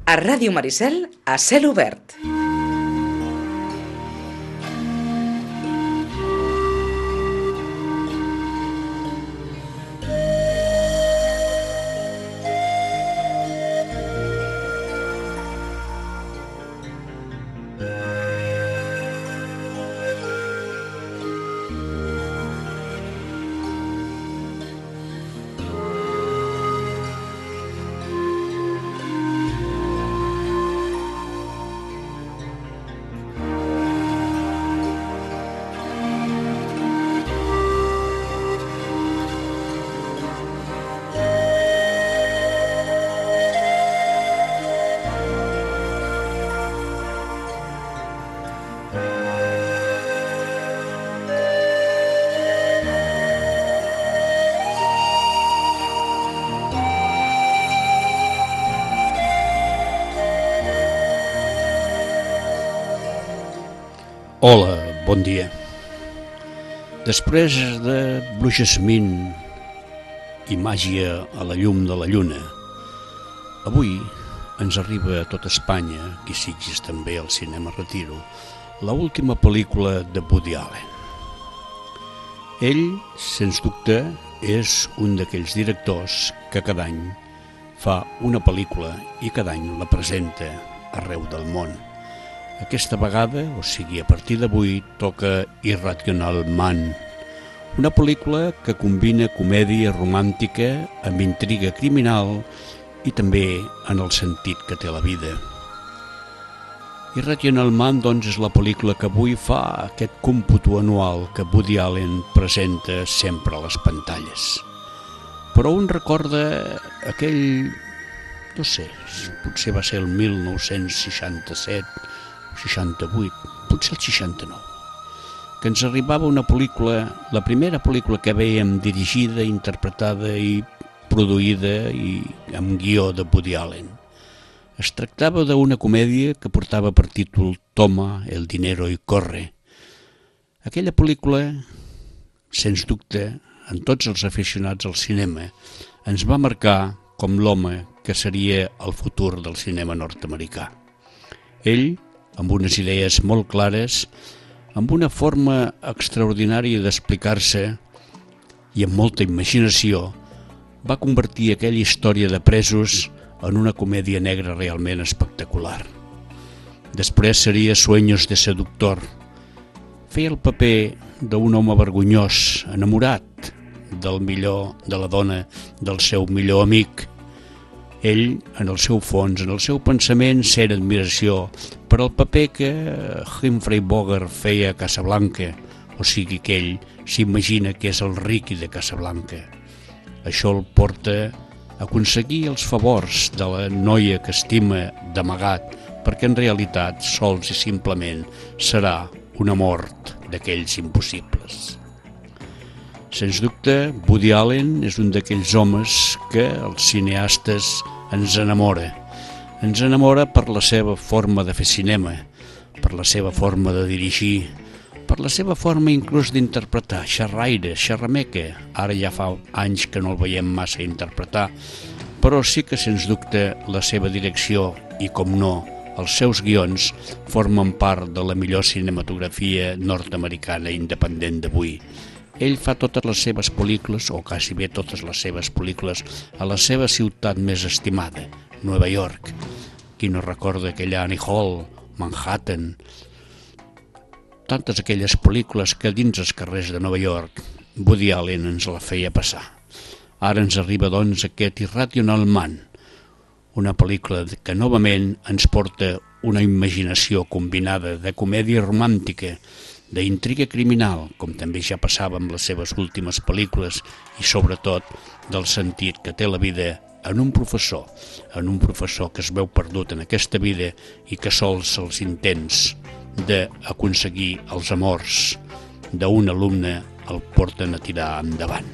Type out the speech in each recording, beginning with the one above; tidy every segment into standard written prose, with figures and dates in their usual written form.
A Ràdio Maricel, a cel obert. Hola, bon dia. Després de Blue Jasmine i màgia a la llum de la lluna, avui ens arriba a tot Espanya, qui Sitges també al cinema Retiro, la última pel·lícula de Woody Allen. Ell, sens dubte, és un d'aquells directors que cada any fa una pel·lícula i cada any la presenta arreu del món. Aquesta vegada, o sigui a partir d'avui, toca Irrational Man, una pel·lícula que combina comèdia romàntica amb intriga criminal i també en el sentit que té la vida. Irrational Man, doncs, és la pel·lícula que avui fa aquest còmputo anual que Woody Allen presenta sempre a les pantalles. Però un recorda aquell, no sé, potser va ser el 1967, 68, potser el 69, que ens arribava una pel·lícula, la primera pel·lícula que vèiem dirigida, interpretada i produïda i amb guió de Woody Allen. Es tractava d'una comèdia que portava per títol Toma, el dinero y corre. Aquella pel·lícula, sens dubte, en tots els aficionats al cinema, ens va marcar com l'home que seria el futur del cinema nord-americà. Ell, amb unes idees molt clares, amb una forma extraordinària d'explicar-se i amb molta imaginació, va convertir aquella història de presos en una comèdia negra realment espectacular. Després seria Sueños de seductor. Feia el paper d'un home vergonyós, enamorat del millor de la dona del seu millor amic. Ell, en el seu fons, en el seu pensament, sent admiració per al paper que Humphrey Bogart feia a Casablanca, o sigui que ell s'imagina que és el Ricky de Casablanca. Això el porta a aconseguir els favors de la noia que estima d'amagat, perquè en realitat sols i simplement serà una mort d'aquells impossibles. Sens dubte, Woody Allen és un d'aquells homes que els cineastes ens enamora. Ens enamora per la seva forma de fer cinema, per la seva forma de dirigir, per la seva forma inclús d'interpretar, xerraire, xerrameca. Ara ja fa anys que no el veiem massa interpretar, però sí que sens dubte la seva direcció i, com no, els seus guions formen part de la millor cinematografia nord-americana independent d'avui. Ell fa totes les seves pel·lícules, o quasi bé totes les seves pel·lícules, a la seva ciutat més estimada, Nova York. Qui no recorda aquella Annie Hall, Manhattan, tantes aquelles pel·lícules que dins els carrers de Nova York Woody Allen ens la feia passar. Ara ens arriba, doncs, aquest Irrational Man, una pel·lícula que novament ens porta una imaginació combinada de comèdia romàntica, d'intriga criminal, com també ja passava amb les seves últimes pel·lícules, i sobretot del sentit que té la vida en un professor que es veu perdut en aquesta vida i que sols els intents d'aconseguir els amors d'un alumne el porten a tirar endavant.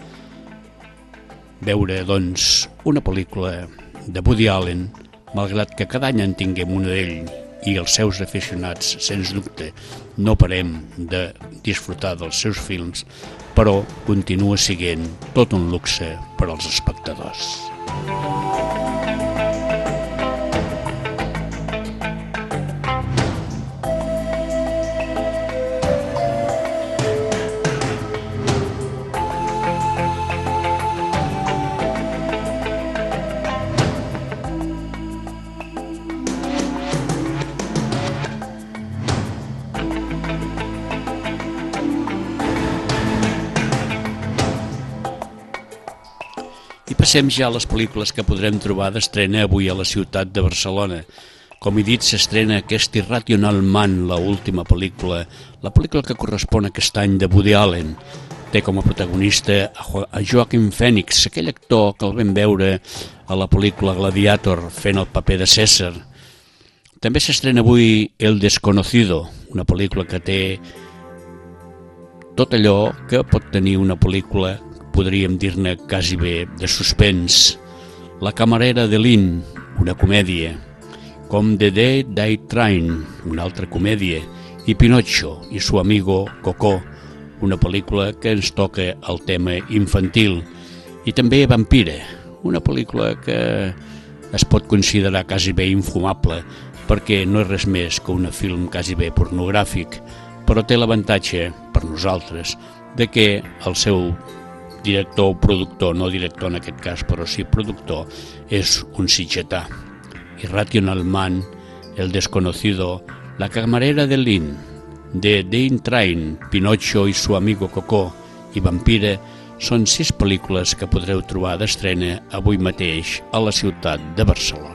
Veure, doncs, una pel·lícula de Woody Allen, malgrat que cada any en tinguem una d'ell i els seus aficionats, sens dubte, no parem de disfrutar dels seus films, però continua sent tot un luxe per als espectadors. passem ja a les pel·lícules que podrem trobar d'estrena avui a la ciutat de Barcelona. Com he dit, s'estrena aquest Irrational Man, la última pel·lícula, la pel·lícula que correspon a aquest any de Woody Allen. Té com a protagonista a Joaquin Phoenix, aquell actor que el vam veure a la pel·lícula Gladiator fent el paper de César. També s'estrena avui El Desconocido, una pel·lícula que té tot allò que pot tenir una pel·lícula, podríem dir-ne quasi bé, de suspens. La camarera de Lynn, una comèdia. Com The Day Train, una altra comèdia. I Pinocho i su amigo Coco, una pel·lícula que ens toca el tema infantil. I també Vampire, una pel·lícula que es pot considerar quasi bé infumable, perquè no és res més que un film quasi bé pornogràfic, però té l'avantatge, per nosaltres, de que el seu director o productor, no director en aquest cas, però sí productor, és un sitgetà. Irrational Man, El Desconocido, La camarera de Lynn, The Day Train, Pinocho y su amigo Coco i Vampire són 6 pel·lícules que podreu trobar d'estrena avui mateix a la ciutat de Barcelona.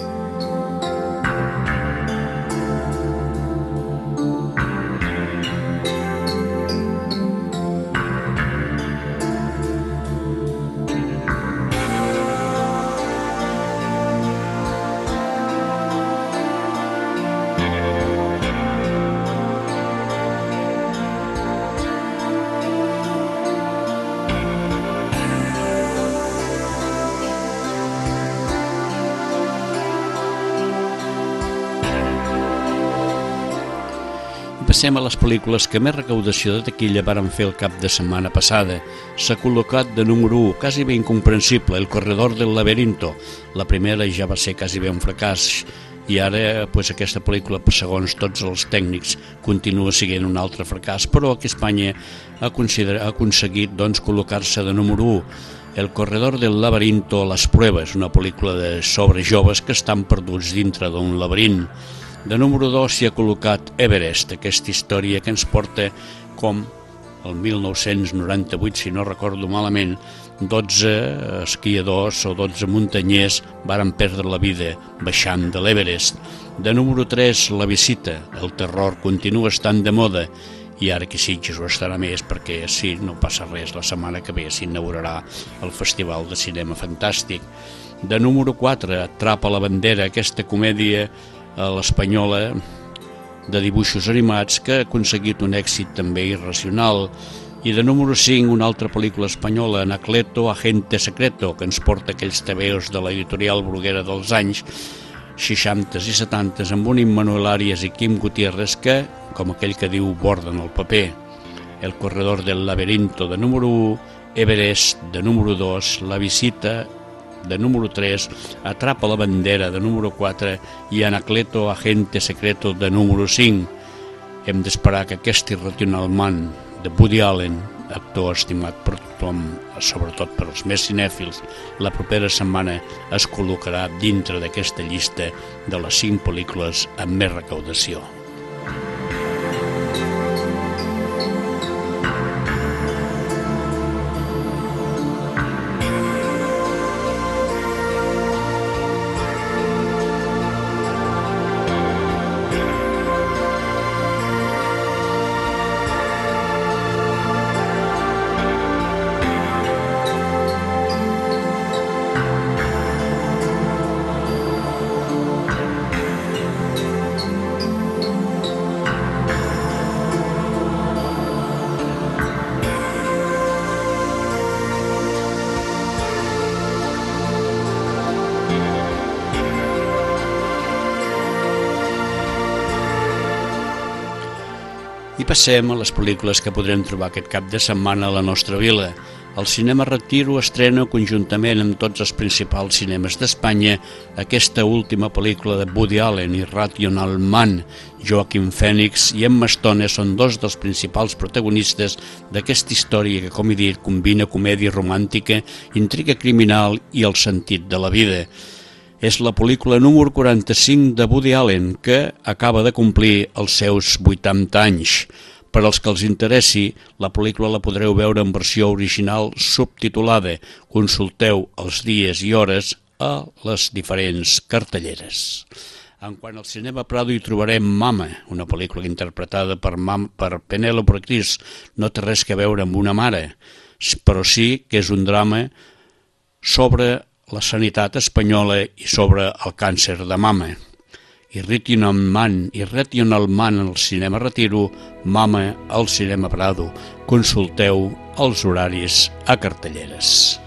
Passem a les pel·lícules que més recaudació de taquilla varen fer el cap de setmana passada. S'ha col·locat de número 1, quasi bé incomprensible, El corredor del laberinto. La primera ja va ser quasi bé un fracàs i ara aquesta pel·lícula, segons tots els tècnics, continua sent un altre fracàs, però aquí a Espanya ha aconseguit col·locar-se de número 1. El corredor del laberinto, Les pruebes, una pel·lícula sobre joves que estan perduts dintre d'un laberint. De número 2 s'hi ha col·locat Everest, aquesta història que ens porta com el 1998, si no recordo malament, 12 esquiadors o 12 muntanyers varen perdre la vida baixant de l'Everest. De número 3, La visita, el terror continua estant de moda i ara que Sitges ho estarà més perquè si no passa res la setmana que ve s'inaugurarà el Festival de Cinema Fantàstic. De número 4, Atrapa la bandera, aquesta comèdia a l'espanyola de dibuixos animats que ha aconseguit un èxit també irracional. I de número 5, una altra pel·lícula espanyola, Anacleto, Agente Secreto, que ens porta aquells tebeos de l'editorial Bruguera dels anys 60 i 70 amb un Immanuel Arias i Quim Gutiérrez que, com aquell que diu, borden el paper. El corredor del laberinto, de número 1, Everest, de número 2, La visita, de número 3, Atrapa la bandera, de número 4 i Anacleto, Agente Secreto, de número 5. Hem d'esperar que aquest Irrational Man de Woody Allen, actor estimat per tothom, sobretot per als més cinèfils, la propera setmana es col·locarà dintre d'aquesta llista de les 5 pel·lícules amb més recaudació. I passem a les pel·lícules que podrem trobar aquest cap de setmana a la nostra vila. El Cinema Retiro estrena conjuntament amb tots els principals cinemes d'Espanya aquesta última pel·lícula de Woody Allen, Irrational Man. Joaquin Phoenix i Emma Stone són dos dels principals protagonistes d'aquesta història que, com he dit, combina comèdia romàntica, intriga criminal i el sentit de la vida. És la pel·lícula número 45 de Woody Allen, que acaba de complir els seus 80 anys. Per als que els interessi, la pel·lícula la podreu veure en versió original subtitulada. Consulteu els dies i hores a les diferents cartelleres. En quant al cinema Prado hi trobarem Mama, una pel·lícula interpretada per Penélope Cruz. No té res a veure amb una mare, però sí que és un drama sobre la sanitat espanyola i sobre el càncer de mama. I Regional Man al cinema Retiro, Mama al cinema Prado. Consulteu els horaris a cartelleres.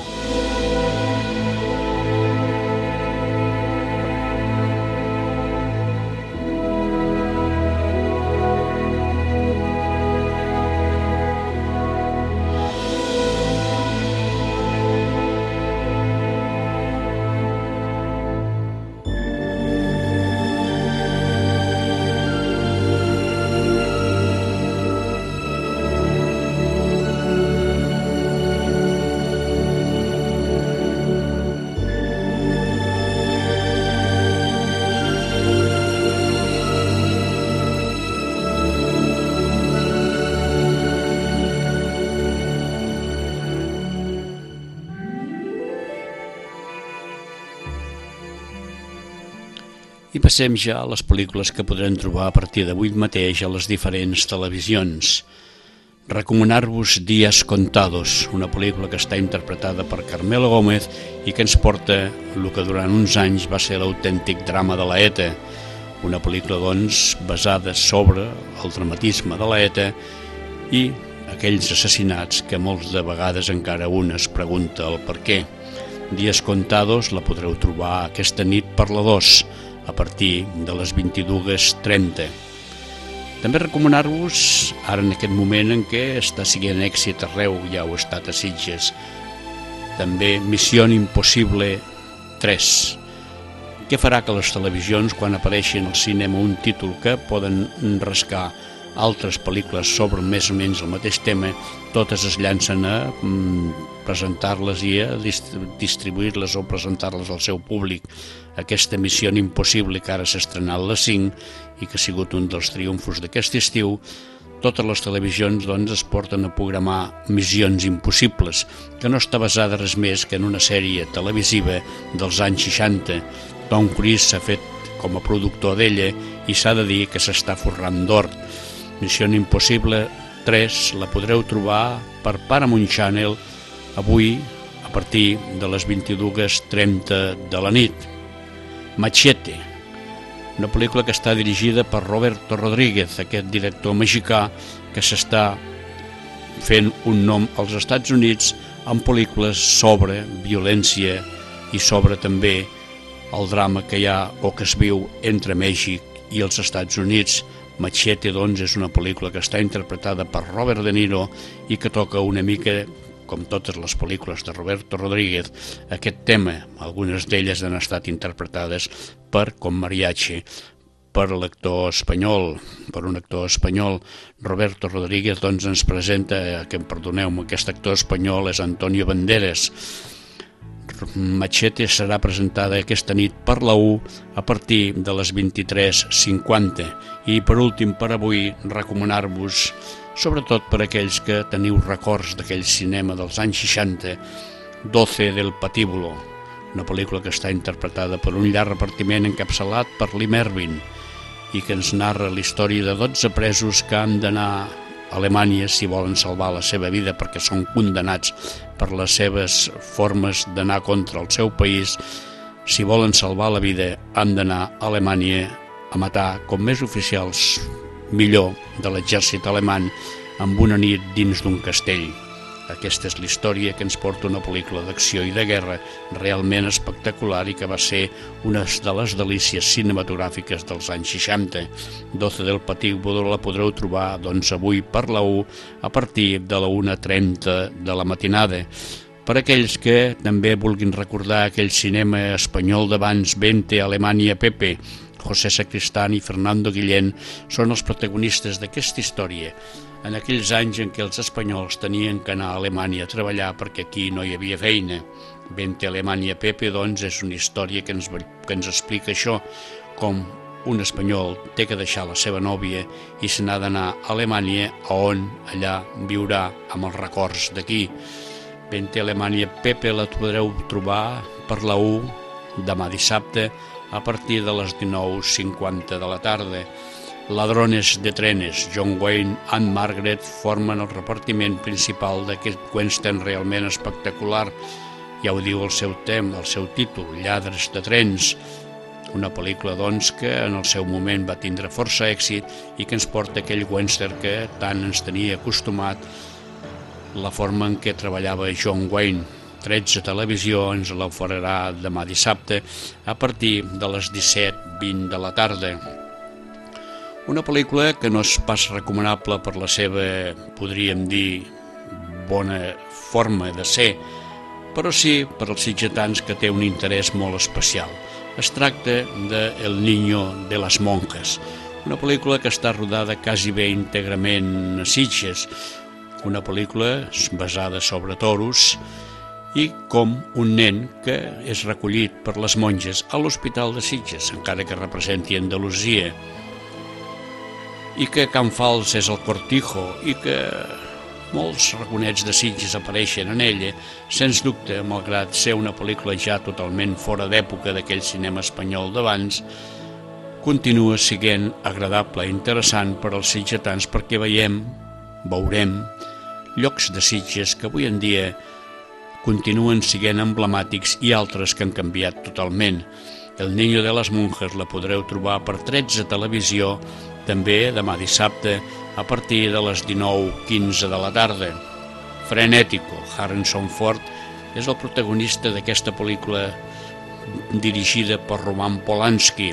I passem ja a les pel·lícules que podrem trobar a partir d'avui mateix a les diferents televisions. Recomanar-vos Días Contados, una pel·lícula que està interpretada per Carmelo Gómez i que ens porta el que durant uns anys va ser l'autèntic drama de la ETA. Una pel·lícula, doncs, basada sobre el dramatisme de la ETA i aquells assassinats que molts de vegades encara un es pregunta el per què. Días Contados la podreu trobar aquesta nit per la 2, a partir de les 22:30. També recomanar-vos, ara en aquest moment en què està sent èxit arreu, ja ho ha estat a Sitges, també Missió Impossible 3. Què farà que les televisions, quan apareixin al cinema un títol que poden rascar altres pel·lícules sobre més o menys el mateix tema, totes es llancen a presentar-les i a distribuir-les o presentar-les al seu públic. Aquesta Missió Impossible, que ara s'ha estrenat a les 5 i que ha sigut un dels triomfos d'aquest estiu, totes les televisions doncs, es porten a programar Missions Impossibles, que no està basada res més que en una sèrie televisiva dels anys 60. Tom Cruise s'ha fet com a productor d'ella i s'ha de dir que s'està forrant d'or. Missió Impossible 3 la podreu trobar per Paramount Channel avui a partir de les 22:30 de la nit. Machete, una pel·lícula que està dirigida per Roberto Rodríguez, aquest director mexicà que s'està fent un nom als Estats Units amb pel·lícules sobre violència i sobre també el drama que hi ha o que es viu entre Mèxic i els Estats Units. Machete, doncs, és una pel·lícula que està interpretada per Robert De Niro i que toca una mica, com totes les pel·lícules de Roberto Rodríguez, aquest tema. Algunes d'elles han estat interpretades com mariachi per l'actor espanyol, per un actor espanyol. Roberto Rodríguez doncs, ens presenta, perdoneu-me, aquest actor espanyol és Antonio Banderas. Machete serà presentada aquesta nit per la 1 a partir de les 23:50. I per últim, per avui, recomanar-vos, sobretot per aquells que teniu records d'aquell cinema dels anys 60, 12 del Patíbulo, una pel·lícula que està interpretada per un llarg repartiment encapçalat per Lee Marvin i que ens narra la història de 12 presos que han d'anar a Alemanya si volen salvar la seva vida perquè són condenats per les seves formes d'anar contra el seu país. Si volen salvar la vida han d'anar a Alemanya a matar com més oficials millor de l'exèrcit alemany amb una nit dins d'un castell. Aquesta és la història que ens porta una pel·lícula d'acció i de guerra realment espectacular i que va ser una de les delícies cinematogràfiques dels anys 60. 12 del Patíbulo la podreu trobar doncs, avui per la 1 a partir de la 1:30 de la matinada. Per aquells que també vulguin recordar aquell cinema espanyol d'abans, Vente, Alemanya, Pepe, José Sacristán i Fernando Guillén són els protagonistes d'aquesta història. En aquells anys en què els espanyols tenien que anar a Alemanya a treballar perquè aquí no hi havia feina. Vente, Alemanya, Pepe, doncs, és una història que ens explica això, com un espanyol té que deixar la seva nòvia i se n'ha d'anar a Alemanya, on allà viurà amb els records d'aquí. Vente a Alemanya, Pepe, la podreu trobar per la 1 demà dissabte a partir de les 19:50 de la tarda. Ladrones de trenes, John Wayne and Margaret formen el repartiment principal d'aquest western realment espectacular. Ja ho diu el seu títol, Lladres de trens. Una pel·lícula, doncs, que en el seu moment va tindre força èxit i que ens porta aquell western que tant ens tenia acostumat, la forma en què treballava John Wayne. 13 Televisió ens l'oferirà demà dissabte a partir de les 17:20 de la tarda. Una pel·lícula que no és pas recomanable per la seva, podríem dir, bona forma de ser, però sí per als sitgetans que té un interès molt especial. Es tracta de El niño de las monjas, una pel·lícula que està rodada quasi bé íntegrament a Sitges, una pel·lícula basada sobre toros i com un nen que és recollit per les monges a l'Hospital de Sitges, encara que representi Andalusia, i que Can Fals és el cortijo i que molts raconets de Sitges apareixen en ella, sens dubte, malgrat ser una pel·lícula ja totalment fora d'època d'aquell cinema espanyol d'abans, continua sent agradable i interessant per als sitgetans perquè veurem llocs de Sitges que avui en dia continuen sent emblemàtics i altres que han canviat totalment. El niño de las monjas la podreu trobar per 13 Televisió, també demà dissabte a partir de les 19:15 de la tarda. Frenético, Harrison Ford és el protagonista d'aquesta pel·lícula dirigida per Roman Polanski.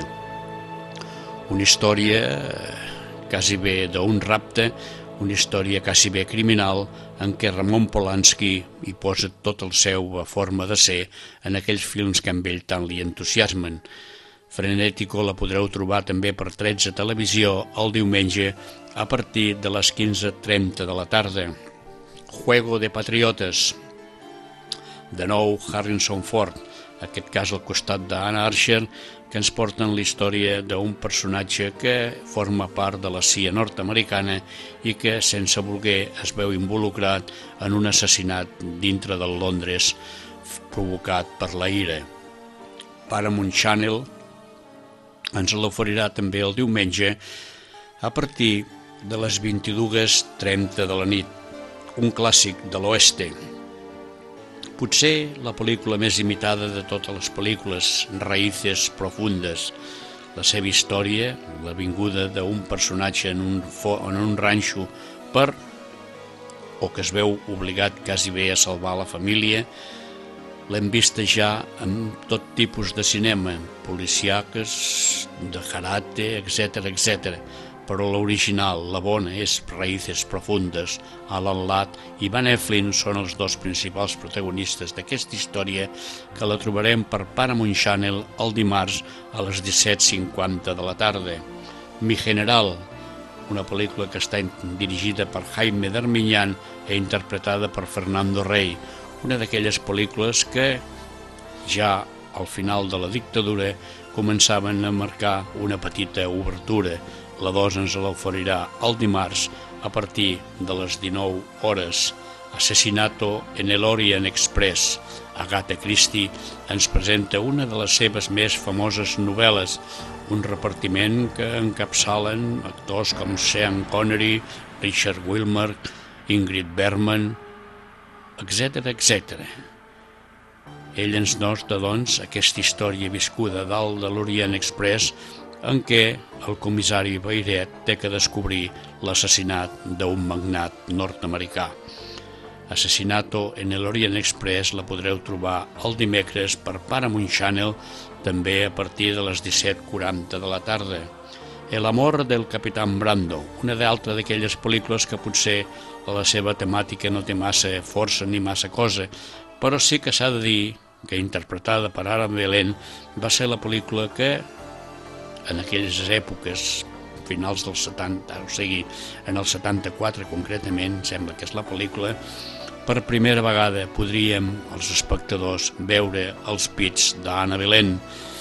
Una història quasi bé d'un rapte, una història quasi bé criminal en què Roman Polanski hi posa tot el seu forma de ser en aquells films que amb ell tant li entusiasmen. Frenético la podreu trobar també per 13 Televisió el diumenge a partir de les 15:30 de la tarda. Juego de Patriotes, de nou Harrison Ford, aquest cas al costat d'Anna Archer, que ens porten la història d'un personatge que forma part de la CIA nord-americana i que, sense voler, es veu involucrat en un assassinat dintre del Londres provocat per la ira. Paramount Channel ens l'oferirà també el diumenge a partir de les 22:30 de la nit, un clàssic de l'oeste. Potser la pel·lícula més imitada de totes les pel·lícules, Raíces profundes. La seva història, la vinguda d'un personatge en un ranxo o que es veu obligat quasi bé a salvar la família, l'hem vista ja en tot tipus de cinema, policiaques, de karate, etc. Però l'original, la bona, és Raíces profundes. Alan Ladd i Van Heflin són els dos principals protagonistes d'aquesta història, que la trobarem per Paramount Channel el dimarts a les 17:50 de la tarda. Mi General, una pel·lícula que està dirigida per Jaime Darmiñán i interpretada per Fernando Rey, una d'aquelles pel·lícules que ja al final de la dictadura començaven a marcar una petita obertura. La 2 ens l'oferirà el dimarts a partir de les 19 hores. Asesinato en el Orient Express. Agatha Christie ens presenta una de les seves més famoses novel·les, un repartiment que encapçalen actors com Sean Connery, Richard Wilmer, Ingrid Bergman, etc. Ell ens nota, doncs, aquesta història viscuda dalt de l'Orient Express en què el comissari Beiret té que descobrir l'assassinat d'un magnat nord-americà. Asesinato en el Orient Express la podreu trobar el dimecres per Paramount Channel, també a partir de les 17:40 de la tarda. El amor del capitán Brando, una d'altra d'aquelles pel·lícules que potser la seva temàtica no té massa força ni massa cosa, però sí que s'ha de dir que, interpretada per Ara Belén, va ser la pel·lícula que en aquelles èpoques, finals dels 70, o sigui, en el 74 concretament, sembla que és la pel·lícula, per primera vegada podríem, els espectadors, veure els pits d'Anna Belén.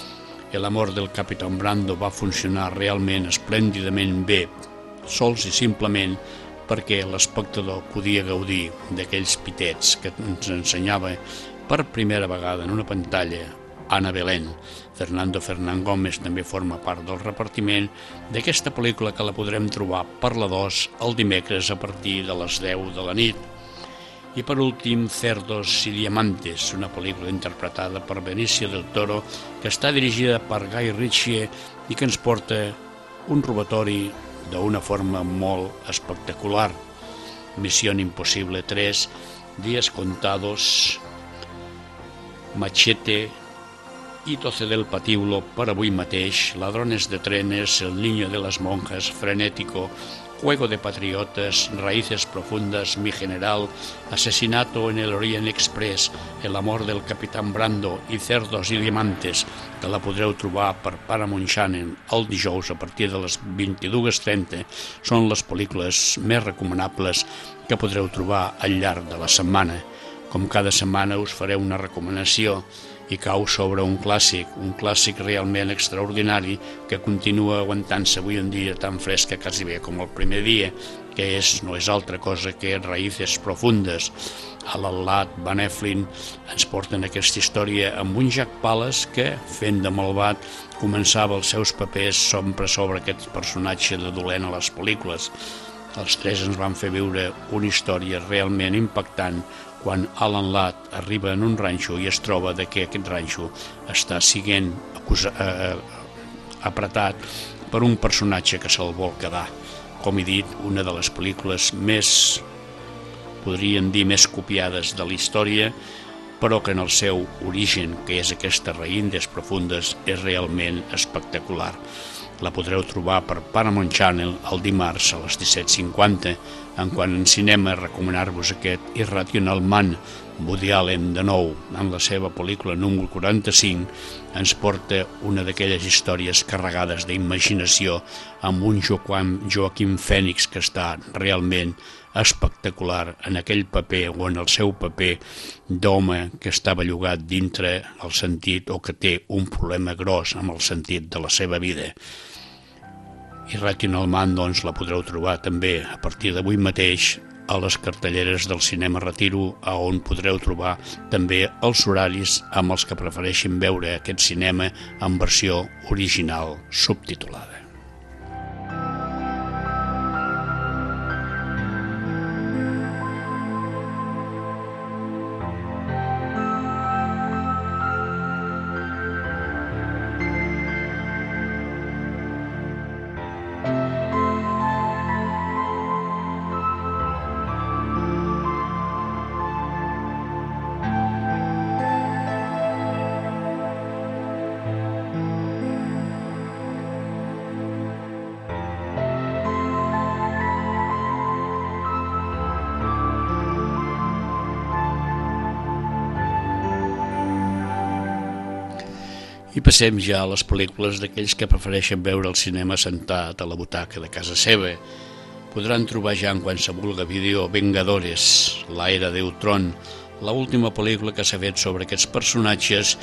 El amor del Capitán Brando va funcionar realment esplèndidament bé, sols i simplement perquè l'espectador podia gaudir d'aquells pitets que ens ensenyava per primera vegada en una pantalla Ana Belén. Fernando Fernán Gómez també forma part del repartiment d'aquesta pel·lícula, que la podrem trobar per la 2 el dimecres a partir de les 10 de la nit. I per últim, Cerdos y Diamantes, una pel·lícula interpretada per Benicio del Toro, que està dirigida per Guy Ritchie i que ens porta un robatori d'una forma molt espectacular. Misión Imposible 3, Días Contados, Machete, Itoce del Patíbulo per avui mateix, Ladrones de Trenes, El Niño de las Monjas, Frenético, Juego de Patriotas, Raíces Profundas, Mi General, Asesinato en el Orient Express, El amor del Capitán Brando i Cerdos y Diamantes, que la podreu trobar per Paramount Channel el dijous a partir de les 22:30, són les pel·lícules més recomanables que podreu trobar al llarg de la setmana. Com cada setmana us faré una recomanació i cau sobre un clàssic realment extraordinari que continua aguantant-se avui en dia tan fresca quasi bé com el primer dia, que no és altra cosa que Raíces Profundes. Alan Ladd, Van Heflin ens porten aquesta història amb un Jack Palance que, fent de malvat, començava els seus papers sempre sobre aquest personatge de dolent a les pel·lícules. Els tres ens van fer viure una història realment impactant quan Alan Ladd arriba en un ranxo i es troba que aquest ranxo està sent apretat per un personatge que se'l vol quedar. Com he dit, una de les pel·lícules més, podríem dir, més copiades de la història, però que en el seu origen, que és aquesta Raïces Profundes, és realment espectacular. La podreu trobar per Paramount Channel el dimarts a les 17:50. En quant en cinema, recomanar-vos aquest Irrational Man. Woody Allen, de nou, en la seva pel·lícula número 45, ens porta una d'aquelles històries carregades d'imaginació amb un Joaquim Phoenix que està realment espectacular en aquell paper o en el seu paper d'home que està bellugat dintre el sentit o que té un problema gros amb el sentit de la seva vida. Irrational Man, doncs, la podreu trobar també a partir d'avui mateix a les cartelleres del Cinema Retiro, on podreu trobar també els horaris amb els que prefereixin veure aquest cinema en versió original subtitulada. I passem ja a les pel·lícules d'aquells que prefereixen veure el cinema sentat a la butaca de casa seva. Podran trobar ja en qualsevol vídeo Vengadores, la era de Ultron, l'última pel·lícula que s'ha fet sobre aquests personatges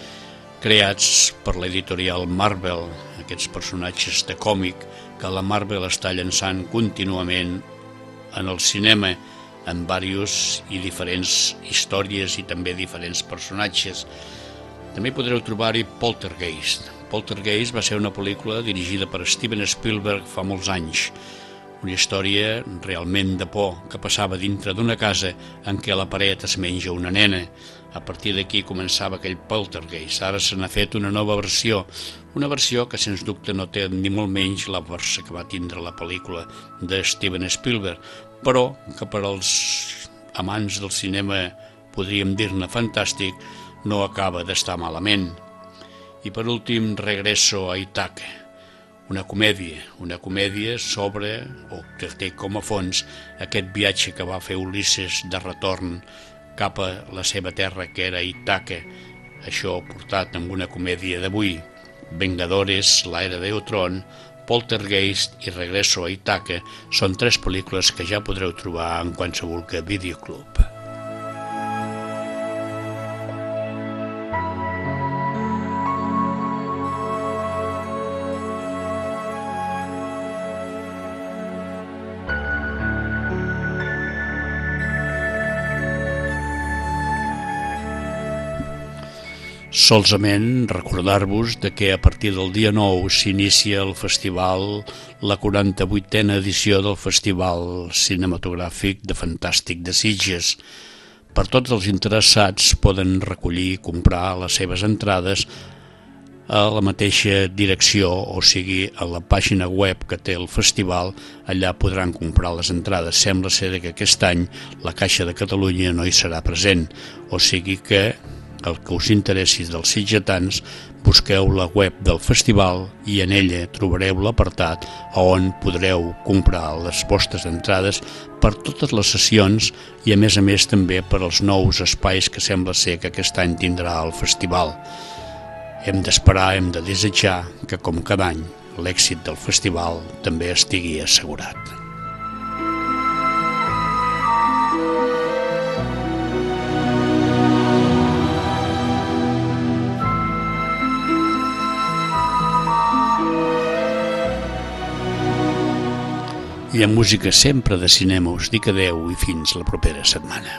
creats per l'editorial Marvel, aquests personatges de còmic que la Marvel està llançant contínuament en el cinema en diversos i diferents històries i també diferents personatges. També podreu trobar-hi Poltergeist. Poltergeist va ser una pel·lícula dirigida per Steven Spielberg fa molts anys. Una història realment de por que passava dintre d'una casa en què a la paret es menja una nena. A partir d'aquí començava aquell Poltergeist. Ara se n'ha fet una nova versió, una versió que sens dubte no té ni molt menys la força que va tindre la pel·lícula de Steven Spielberg, però que per als amants del cinema, podríem dir-ne fantàstic, no acaba d'estar malament. I per últim, Regreso a Ítaca, una comèdia sobre, o que té com a fons, aquest viatge que va fer Ulisses de retorn cap a la seva terra, que era Ítaca, això portat amb una comèdia d'avui. Vengadores, la era de Ultron, Poltergeist i Regreso a Ítaca són tres pel·lícules que ja podreu trobar en qualsevol videoclub. Solament recordar-vos de que a partir del dia 9 s'inicia el festival, la 48a edició del Festival Cinematogràfic de Fantàstic de Sitges. Per tots els interessats poden recollir i comprar les seves entrades a la mateixa direcció, o sigui, a la pàgina web que té el festival. Allà podran comprar les entrades. Sembla ser que aquest any la Caixa de Catalunya no hi serà present, o sigui que el que us interessi dels sitgetans, busqueu la web del festival i en ella trobareu l'apartat on podreu comprar les vostres entrades per totes les sessions i a més també per als nous espais que sembla ser que aquest any tindrà el festival. Hem d'esperar, hem de desitjar que, com cada any, l'èxit del festival també estigui assegurat. I amb música sempre de cinema us dic adeu i fins la propera setmana.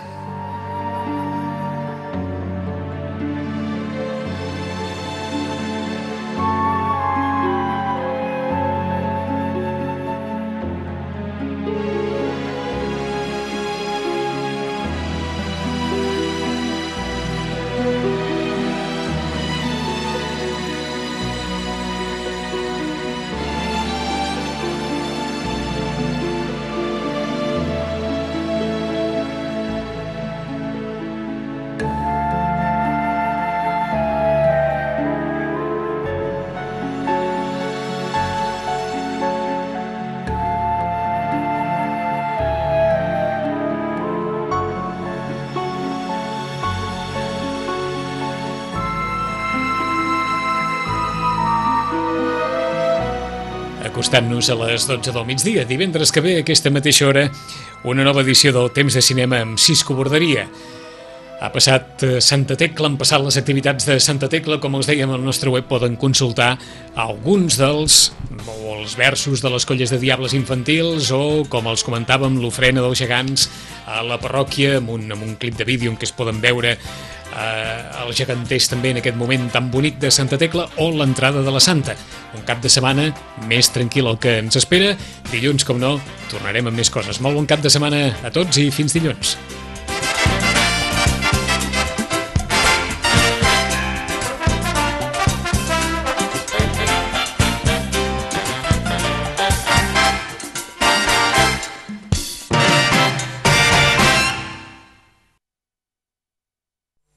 Acostant-nos a les 12 del migdia, divendres que ve a aquesta mateixa hora, una nova edició del Temps de Cinema amb Cisco Borderia. Ha passat Santa Tecla, han passat les activitats de Santa Tecla, com us dèiem al nostre web poden consultar alguns dels versos de les colles de diables infantils o, com els comentàvem, l'ofrena dels gegants a la parròquia amb un clip de vídeo en què es poden veure els geganters també en aquest moment tan bonic de Santa Tecla o l'entrada de la Santa. Un cap de setmana més tranquil el que ens espera. Dilluns, com no, tornarem amb més coses. Molt bon cap de setmana a tots i fins dilluns.